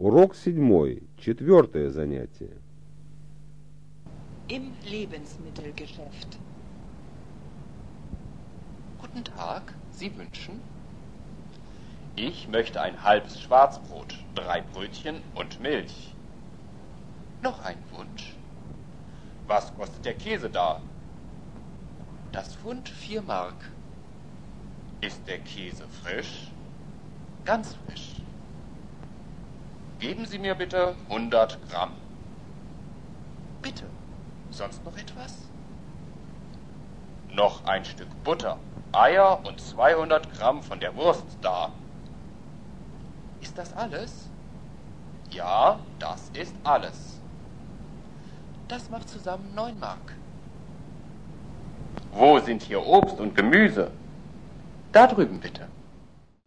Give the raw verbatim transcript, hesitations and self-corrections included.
Урок седьмой. Четвертое занятие. Im Lebensmittelgeschäft. Guten Tag, Sie wünschen? Ich möchte ein halbes Schwarzbrot, drei Brötchen und Milch. Noch ein Wunsch? Was kostet der Käse da? Das Pfund vier Mark. Ist der Käse frisch? Ganz frisch. Geben Sie mir bitte hundert Gramm. Bitte. Sonst noch etwas? Noch ein Stück Butter, Eier und zweihundert Gramm von der Wurst da. Ist das alles? Ja, das ist alles. Das macht zusammen neun Mark. Wo sind hier Obst und Gemüse? Da drüben bitte.